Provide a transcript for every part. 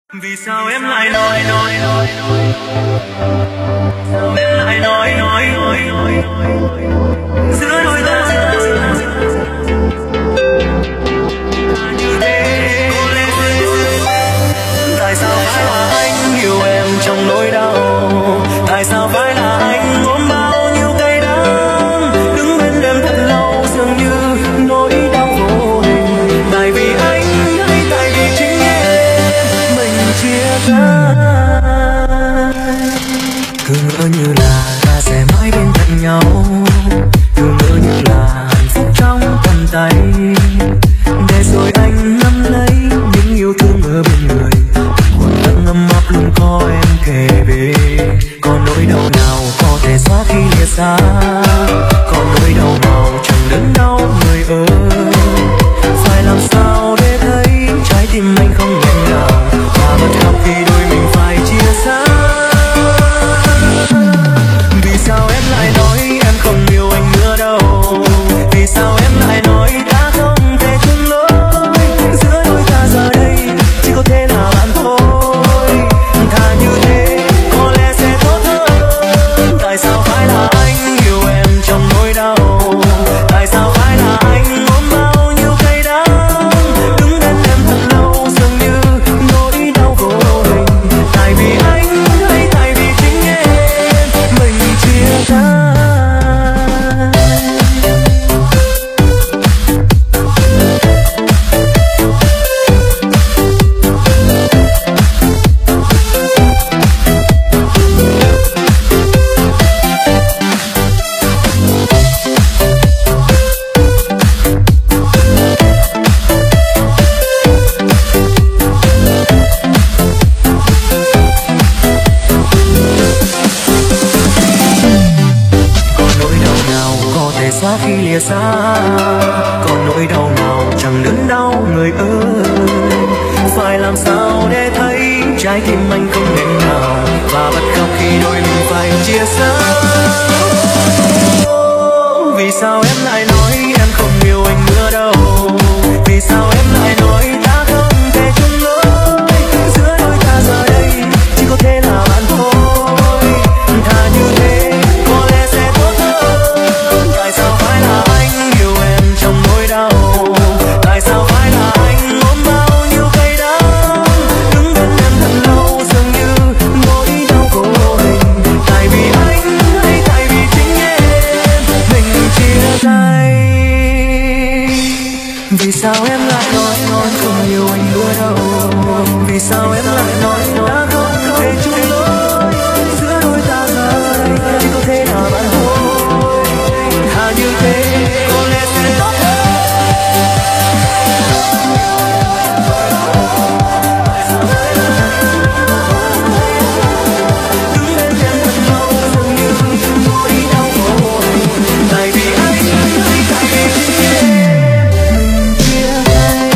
Vì sao em lại nói sao em lại nói giữa đôi ta như thế. Tại sao phải là anh hiểu em trong nỗi đau? Tại sao phải là anh ôm bao nhiêu cay đắng, đứng bên em thật lâu dường như nỗi đau vô hình? Tại vì anh hay tại vì chính em mình chia tay? Cứ ngỡ như là ta sẽ mãi bên cạnh nhau, cứ ngỡ như là hạnh phúc trong tầm tay, để rồi anh nắm lấy những yêu thương ở bên người. Còn vẫn ấm áp luôn có em kề bên. Còn nỗi đau nào có thể xóa khi lìa xa? Còn nỗi đau nào chẳng đớn đau người ơi? Phải làm sao để thấy trái tim anh không nghẹn ngào và bật khóc khi đôi mình phải chia xa? Vì sao em lại nói em không yêu anh nữa đâu? Vì sao em lại nói đã không thể chung lối? Giữa đôi ta giờ đây chỉ có thể là bạn thôi. Thà như thế có lẽ sẽ tốt hơn. Tại sao phải là anh yêu em trong nỗi đau? Tại sao phải là anh ôm bao nhiêu cay đắng, đứng bên em thật lâu dường như nỗi đau vô hình? Tại vì anh hay tại vì chính em mình chia tay? Xóa khi lìa xa, còn nỗi đau nào chẳng đớn đau người ơi? Phải làm sao để thấy trái tim anh không nghẹn ngào và bật khóc khi đôi mình phải chia xa? Vì sao em lại nói em không yêu anh nữa đâu? Vì sao em lại nói đã không thể chung lối? Giữa đôi ta giờ đây chỉ có thể là bạn thôi. Thà như thế có lẽ sẽ tốt hơn. Tại sao phải là anh yêu em trong nỗi đau? Tại sao phải là anh ôm bao nhiêu cay đắng, đứng bên em thật lâu dường như nỗi đau vô hình? Tại vì anh hay tại vì chính em mình chia tay? Vì sao em lại nói không yêu anh nữa đâu? Vì sao em lại nói đã không thể chung lối? Giữa đôi ta giờ chỉ có thể là bạn thôi. Thà như thế có lẽ sẽ tốt hơn. Đứng bên em thật lâu dường như nỗi đau vô hình. Tại vì anh hay tại vì chính em mình chia tay?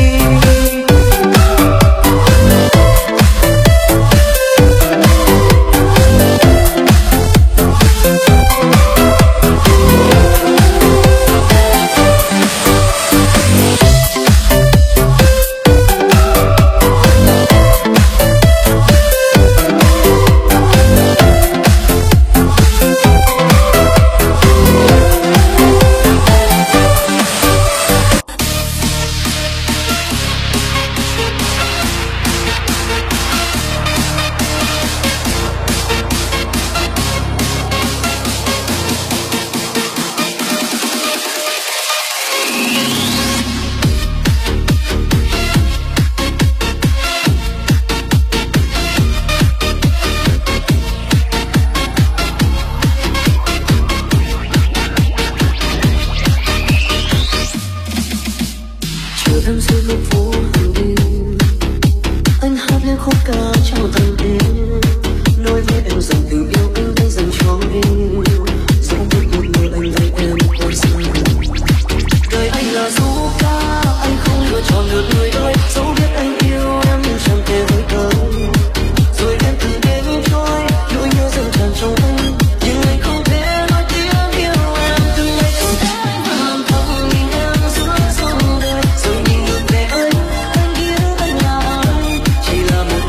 Em dưới góc phố hàng đêm, anh hát lên khúc ca trong tầm đêm, nói với em rằng tình yêu anh đang dành cho em. Dẫu biết một người anh với em còn xa, đời anh là du ca, anh không lựa chọn được người ơi. Dẫu biết anh yêu em chẳng thể với cớ, rồi em từ đêm trôi, nỗi nhớ dâng tràn trong anh, nhưng anh không thể nói tiếng yêu em. Từ ngày không thấy anh vẫn làm thầm nhìn em giữa dòng đời, rồi nhìn ngược về anh biết anh là ai, chỉ là một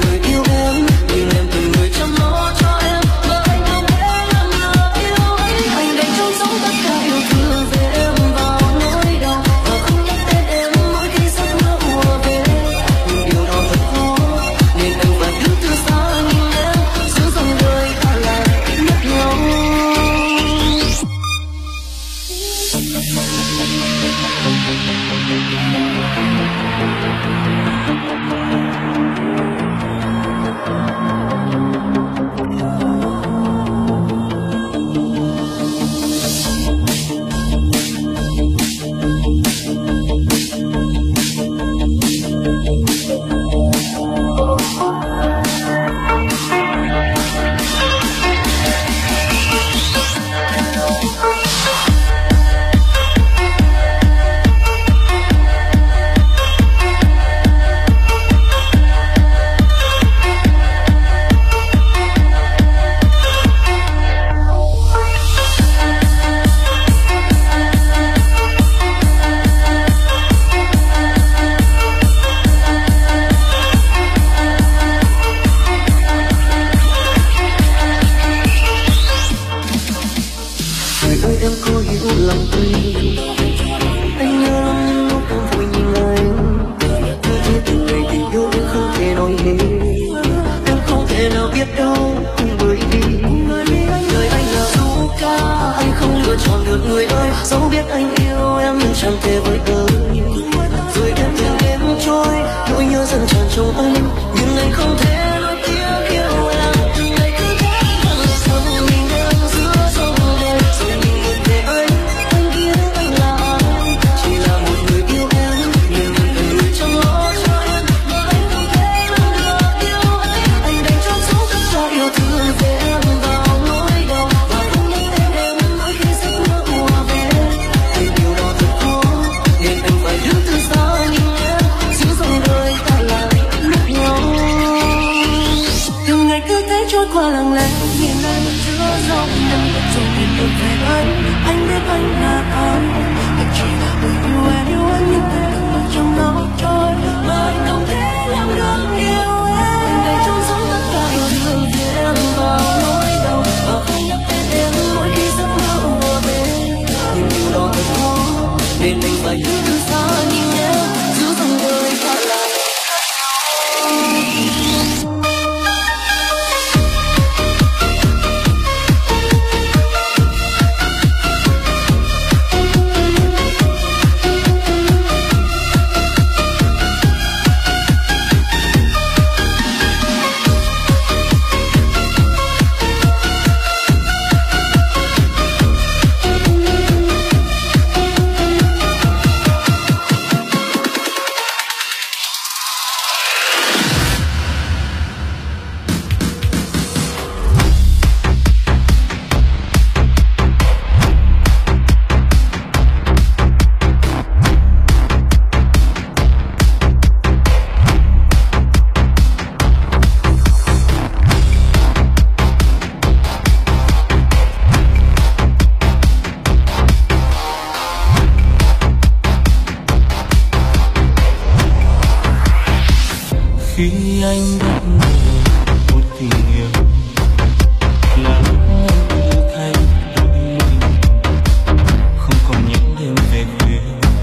chẳng thể với tới. Rồi đêm từng đêm trôi, nỗi nhớ dần tràn trong anh, nhưng anh không thể nói tiếng yêu em. Từng ngày cứ thế dần dần mình đang giữa dòng đêm, rồi mình nhìn về anh kia anh là ai? Chỉ là một người yêu em, nhưng anh người chẳng lo cho em, mà anh không thể làm được yêu em. Anh đành chôn giấu tất cả yêu thương về em vào nỗi đau, và không nhắc tên em mỗi khi giấc mơ ùa về. Thì điều đó thật khó, nên anh phải đứng từ xa nhìn em, giữa dòng đời ta lại mất nhau. Từng ngày cứ thế trôi qua lặng lẽ, nhìn em giữa dòng đêm, rồi nhìn được về anh biết anh là ai. Anh chỉ là người yêu em nhưng em từng bước trong đó trôi, mà anh không thể làm được yêu em. Anh đành chôn giấu tất cả yêu thương về em vào nỗi đau, và không nhắc tên em mỗi khi giấc mơ ùa về. Nhưng điều đó thật khó, nên anh phải đứng từ xa nhìn em, giữa dòng đời ta lại. Khi anh bắt đầu một tình yêu là lúc anh tự thay đổi mình, không còn những đêm về khuya.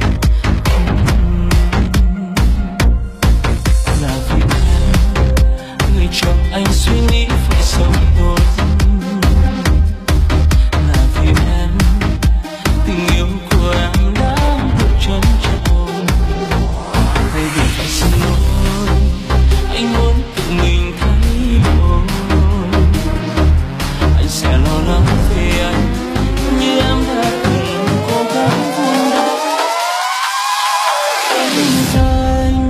Là vì em, người cho anh suy nghĩ phải sống tốt. Là vì em, tình yêu của em đã được trân trọng. Thay vì phải xin lỗi, anh muốn tự mình thay đổi. Anh sẽ lo lắng về anh như em đã từng cố gắng vun đắp tình anh.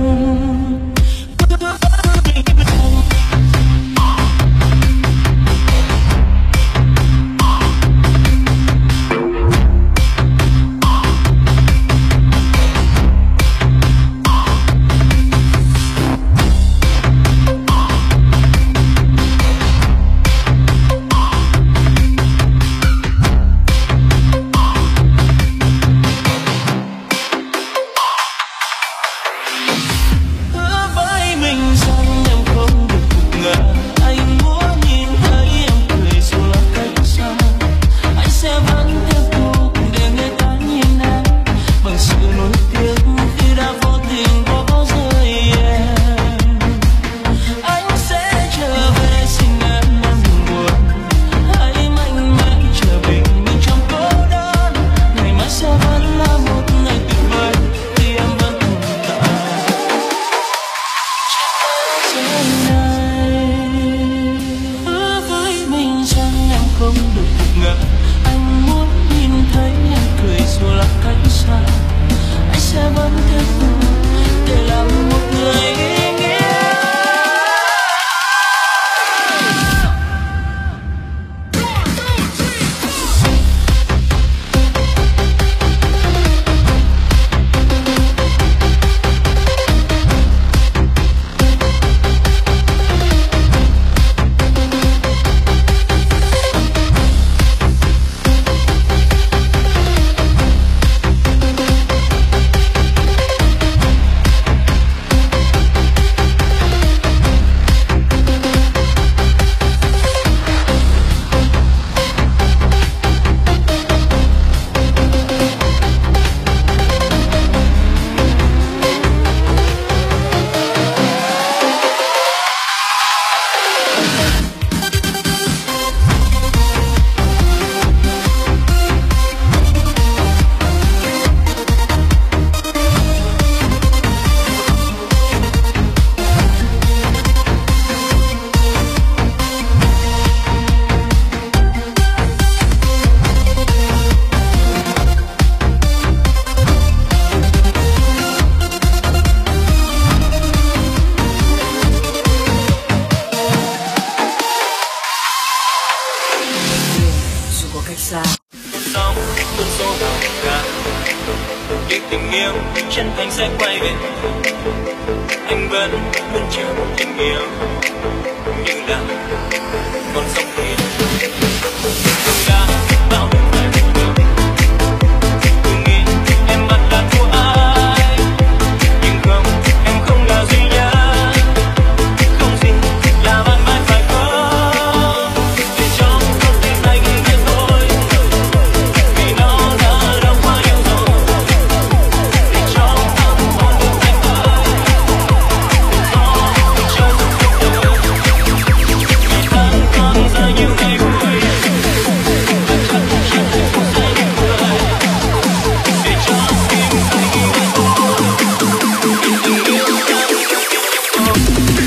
tình yêu chân thành sẽ quay về. Anh vẫn luôn chờ một tình yêu như là con sông thiên. Anh đã bao lần phải buồn yêu, cứ nghĩ em mất là của ai, nhưng không, em không là duy nhất, không gì là mãi mãi phải có. Để cho con tim này nghĩ về thôi, vì nó đã đâu quá yêu rồi. Để cho tâm hồn được anh ơi, để có được cho cuộc đời. Vì thân con rơi nhiều ngày vui, và chắc chắn cũng sẽ nhiều người. Để cho tim này nghĩ về thôi, vì tình yêu đã được yêu rồi.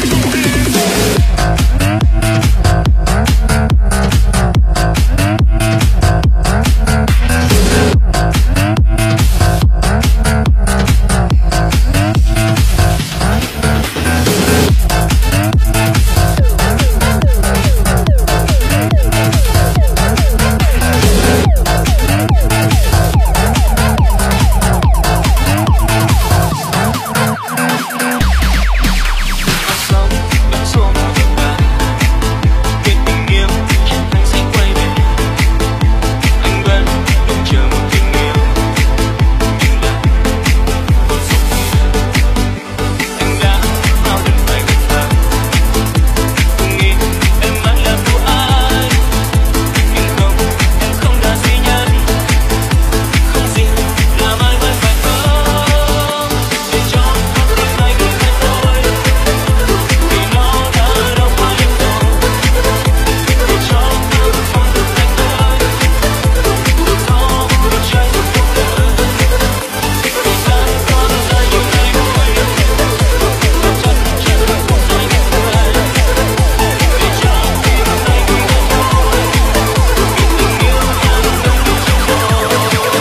Sống vẫn xuống tình bạn, vì tình yêu chân thành sẽ quay về. Anh vẫn luôn chờ một tình yêu như là con sông thiên. Anh đã bao lần phải gần thơ, cứ nghĩ em mãi là của ai, nhưng không, em không là duy nhất, không gì là mãi mãi phải có. Để cho con tim này nghĩ về thôi, vì nó đã đâu quá yêu rồi. Để cho tâm hồn được anh ơi, để có được trái đất cuộc đời. Vì thân con rơi nhiều ngày vui, và chắc chắn cũng sẽ nhiều người. Để cho tim này nghĩ về thôi, vì tình yêu đã được đông đưa trong rồi.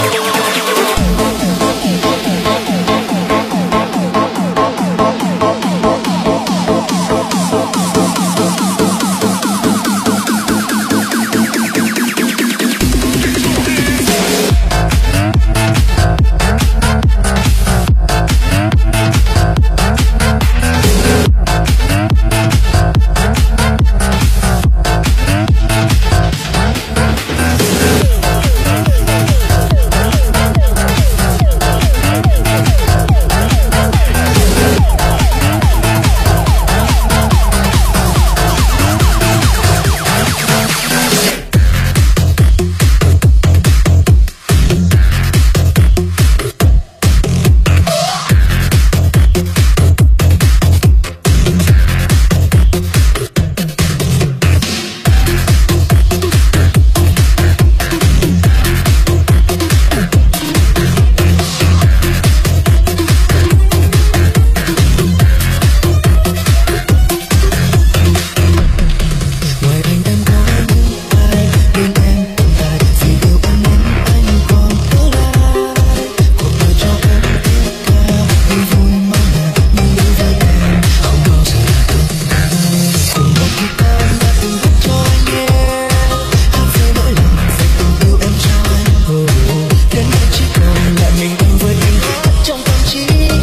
Ngoài anh em có những ai bên em tồn tại, vì yêu anh còn tương lai. Cuộc đời cho em tất cả, vì vui mong là nhưng đối với em không bao giờ là tương lai. Cùng một guitar đã từng viết cho anh nghe, hát với nỗi lòng về tình yêu em trai. Đến đây chỉ còn lại mình anh với anh hát trong tâm trí.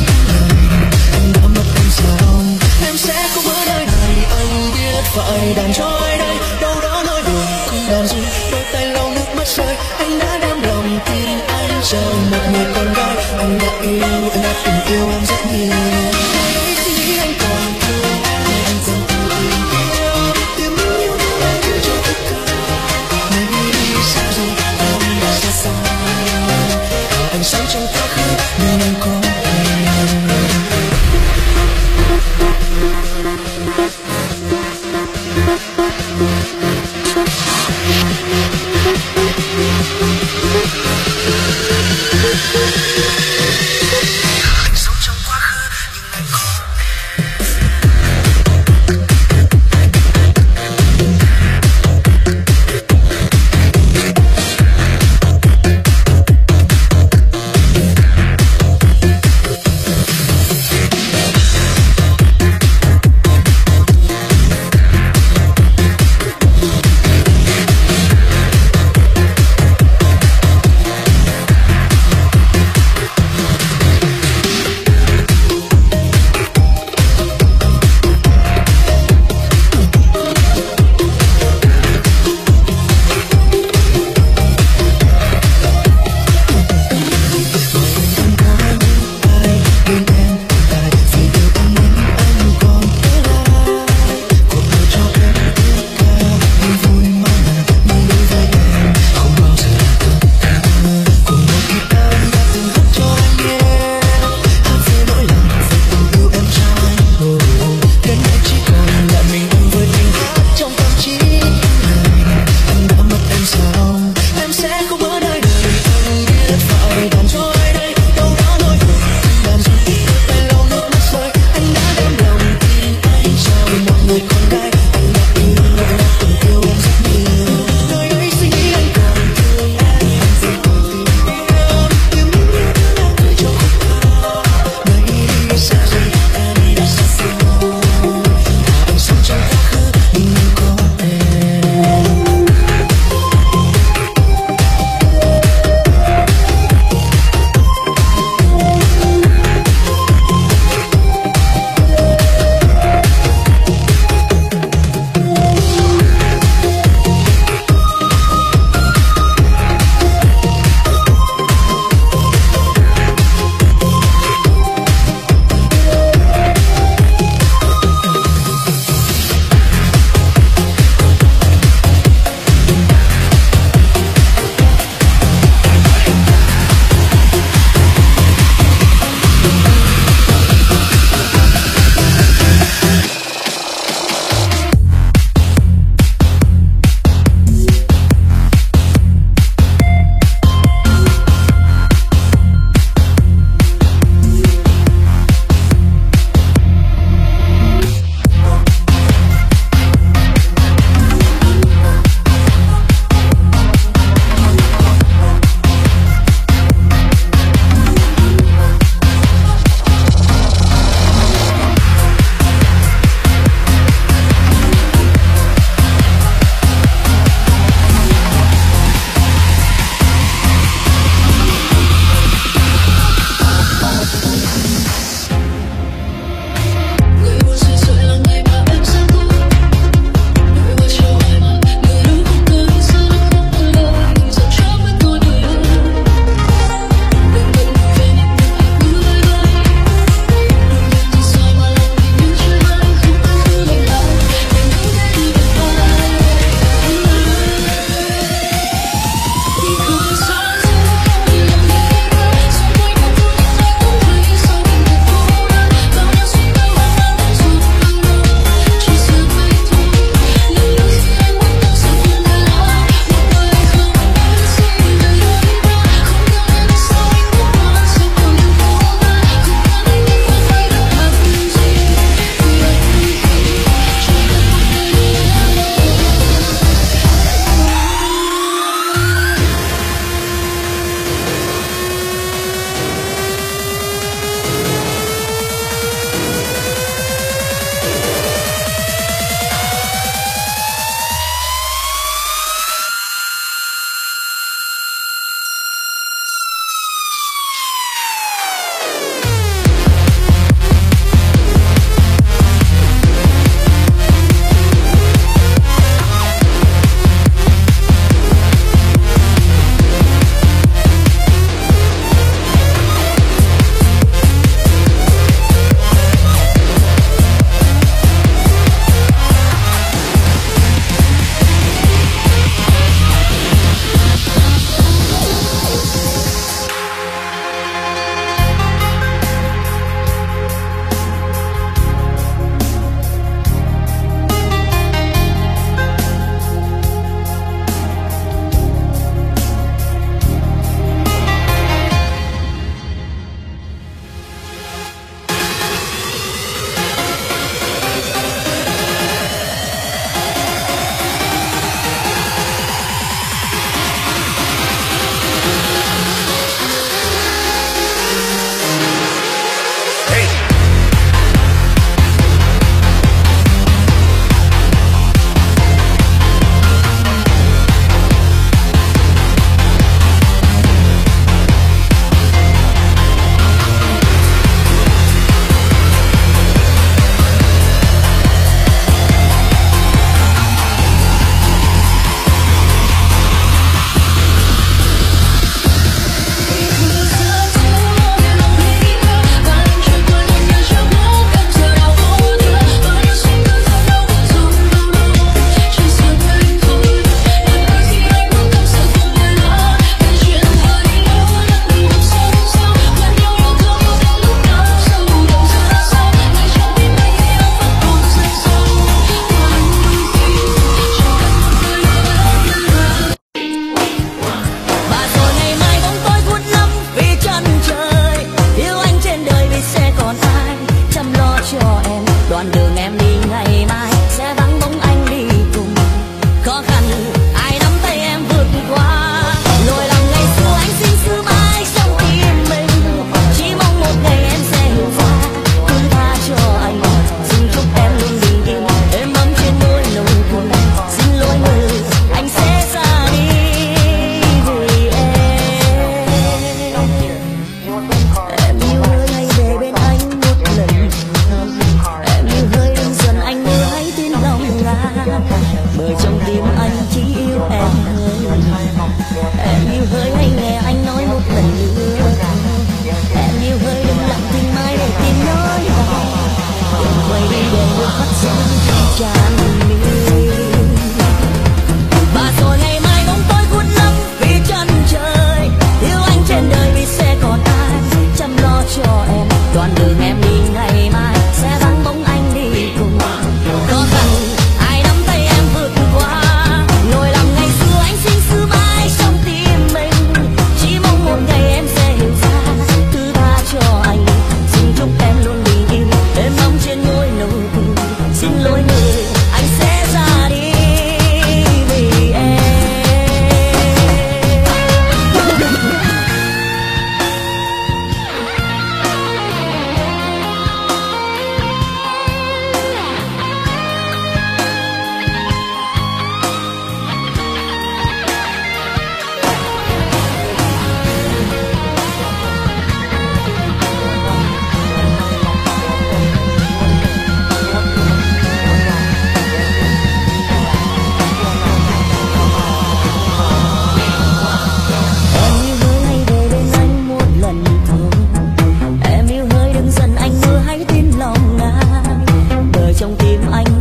Anh đã mất em sao? Em sẽ không ở nơi này, anh biết phải đàn cho ai đây, đâu đó nơi đường cùng đàn ru, đôi tay lau nước mắt rơi. Anh đã đem lòng tin anh chờ một người con gái. Anh đã yêu, anh đã từng yêu em rất nhiều. Nghĩ anh còn thương em, anh còn tự yêu, tìm yêu em cho tất cả. Ngày đi xa rồi, em đã xa xa. Anh sống trong quá khứ, nhưng anh có em. Sống trong quá khứ nhưng anh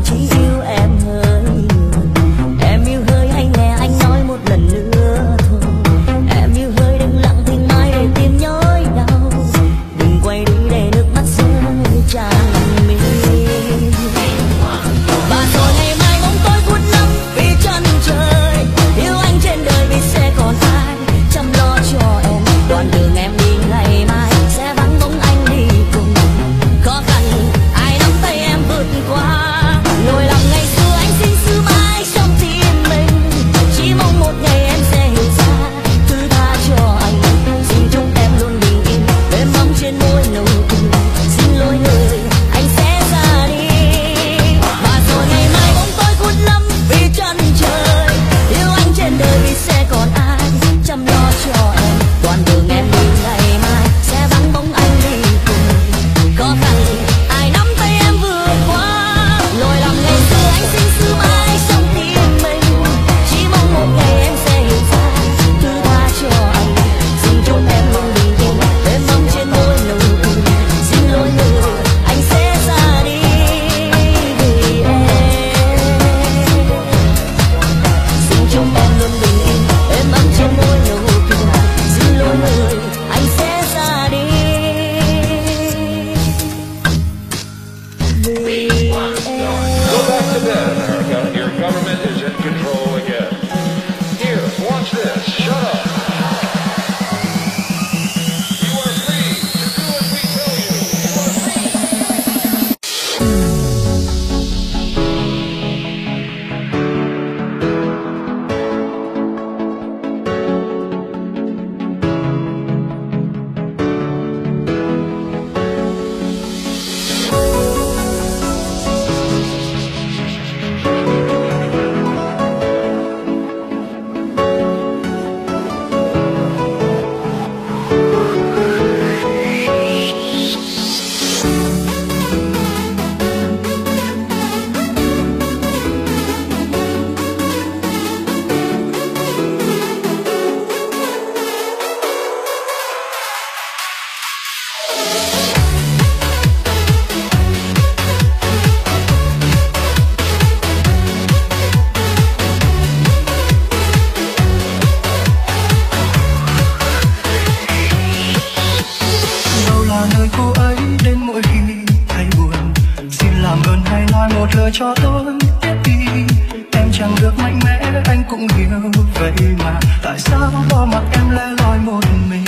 cho tôi biết đi. Em chẳng được mạnh mẽ, anh cũng hiểu vậy mà tại sao bỏ mặc em lẻ loi một mình.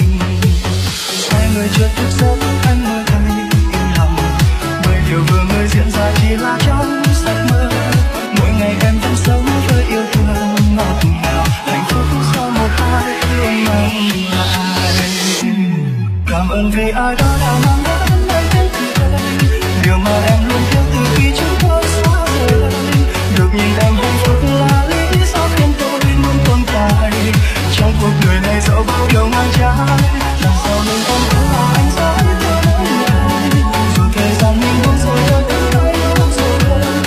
Hai người chưa thức giấc, anh mới thấy yên lòng, bởi điều vừa mới diễn ra chỉ là trong giấc mơ. Mỗi ngày em vẫn sống với yêu thương ngọt ngào, hạnh phúc sau một ai ôm anh lại. Cảm ơn vì ai đó đã mang đến anh đến đây, điều mà em luôn yêu từ khi chúng tôi xa rời. Được nhìn em hạnh phúc là lý do khiến tôi muốn tồn tại trong cuộc đời này, dẫu bao điều ngang trái. Đằng sau lưng em cũng là anh dõi tôi ngày, dù thời gian mình buông rồi, tôi cũng thấy buông rồi.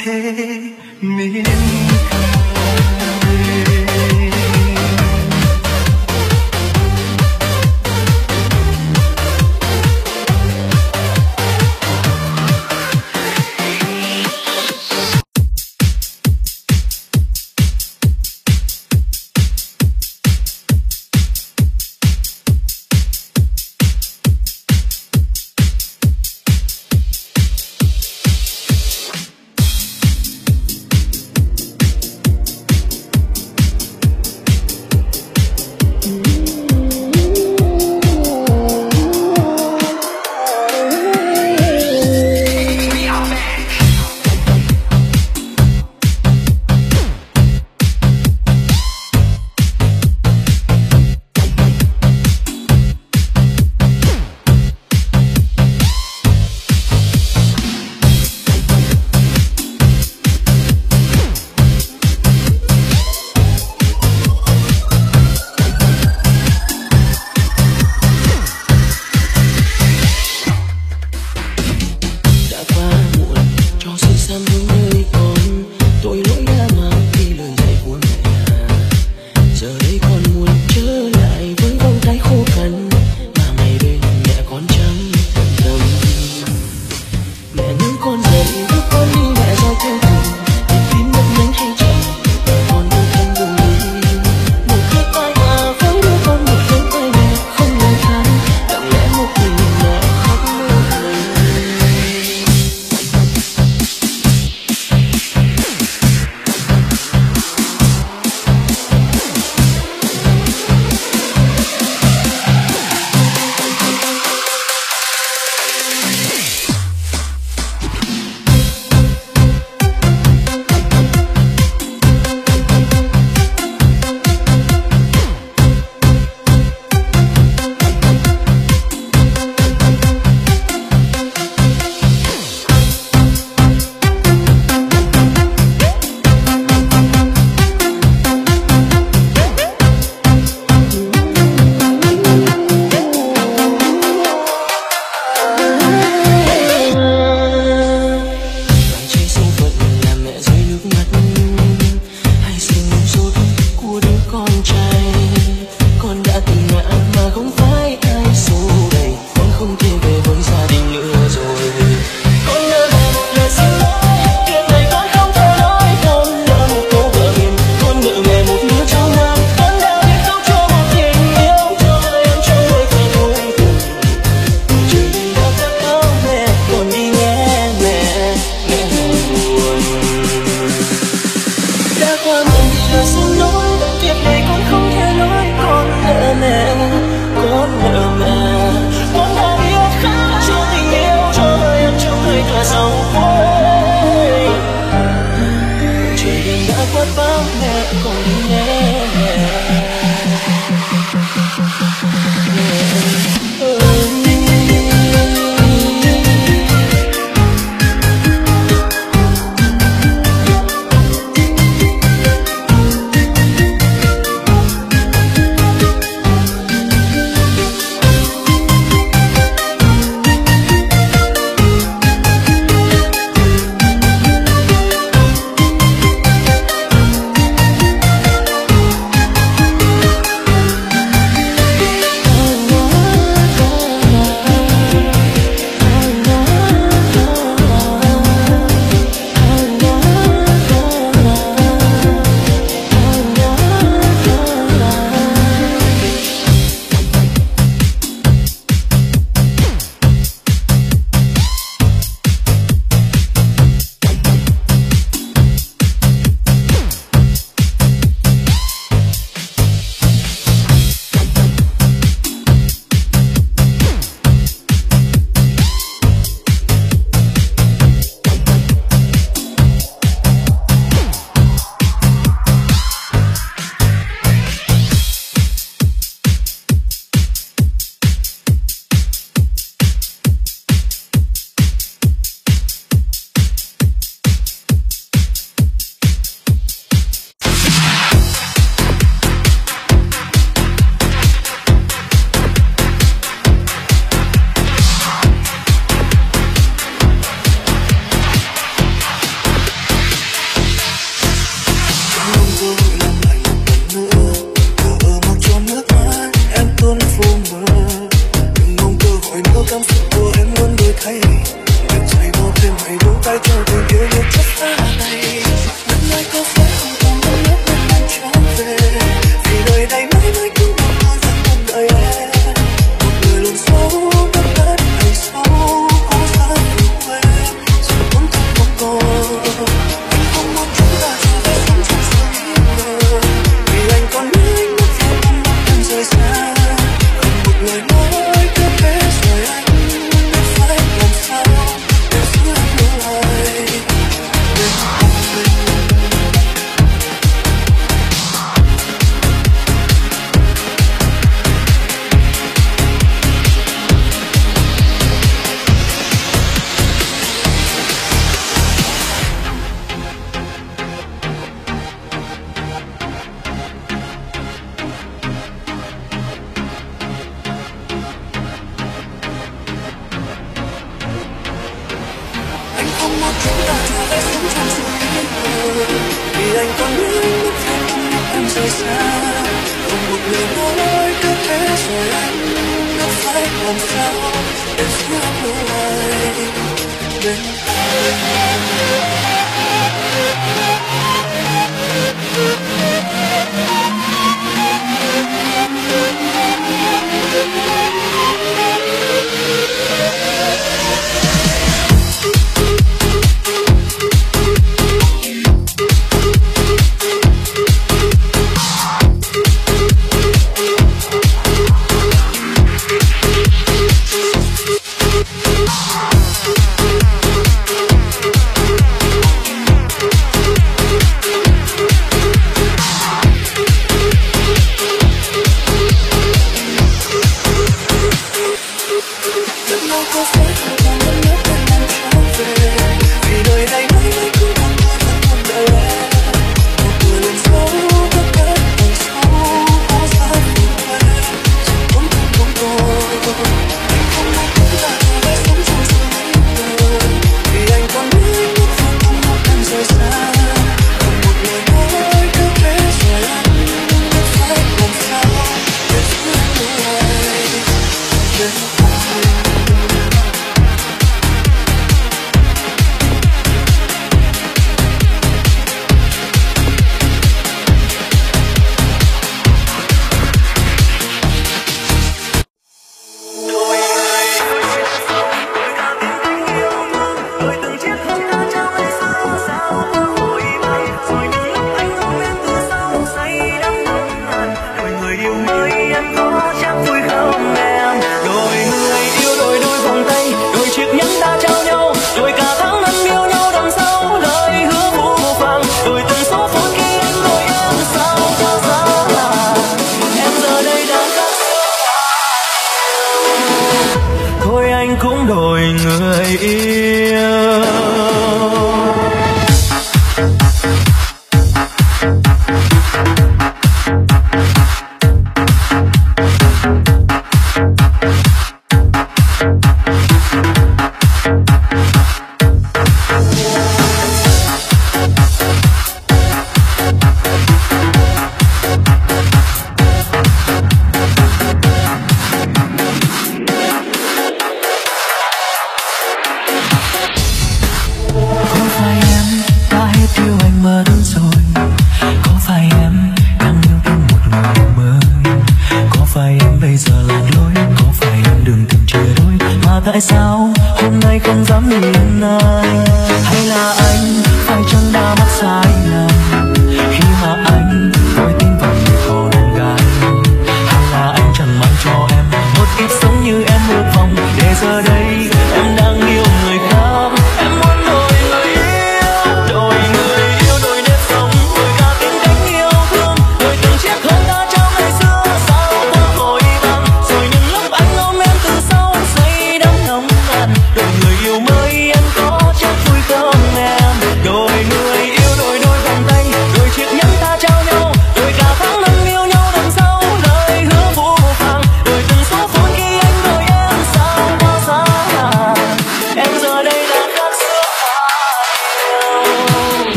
thế miên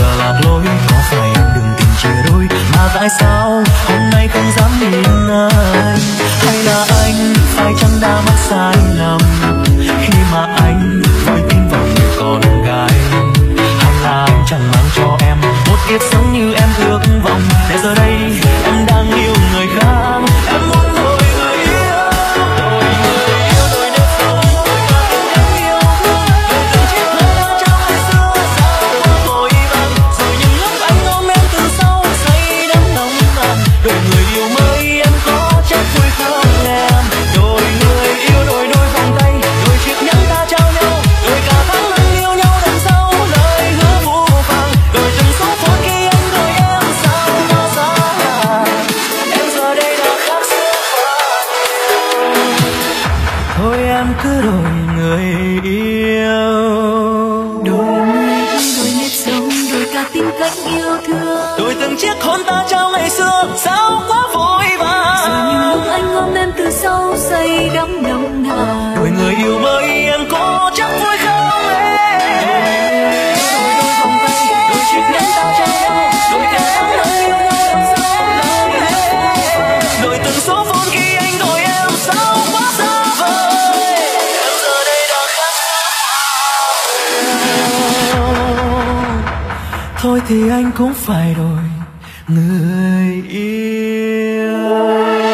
giờ lạc lối. Có phải em đừng tình chia đôi, mà tại sao hôm nay không dám nhìn anh? Hay là anh phải chăng đã mắc sai lầm khi mà anh vội tin vào người con gái? Hay là anh chẳng mang cho em một kiếp sống như em ước vọng, để giờ đây em đang yêu người khác? Em muốn đổi người yêu, đổi người yêu, đổi nếp sống và tình em yêu thương, đổi từng chiếc hôn đã trao ngày xưa sao quá vội vàng. Rồi những lúc anh ôm em từ sau say đắm nồng nàn, đổi người yêu mới em có chắc vui không em? Đổi người yêu, đổi đôi vòng tay, đổi chiếc nhẫn ta trao nhau, đổi cả tháng năm yêu nhau đằng sau lời hứa phũ phàng, đổi từng số phút khi anh đợi em sao mà xa lạ. Em giờ đây đã khác xưa quá nhiều. Thôi em cứ đổi người yêu, đổi nếp sống, đổi cả tính cách yêu thương, đổi từng chiếc hôn ta trao ngày xưa sao quá vội vàng. rồi những lúc anh ôm em từ sau say đắm nồng nàn, Đổi người yêu mới em có chắc vui không em? Đổi đôi vòng tay, đổi chiếc nhẫn ta trao nhau, đổi cả tháng năm yêu nhau đằng sau lời hứa, đổi từng số phút khi anh đổi em sao quá xa vời. Em giờ đây đã khác xưa. Thôi thì anh cũng phải đổi người yêu.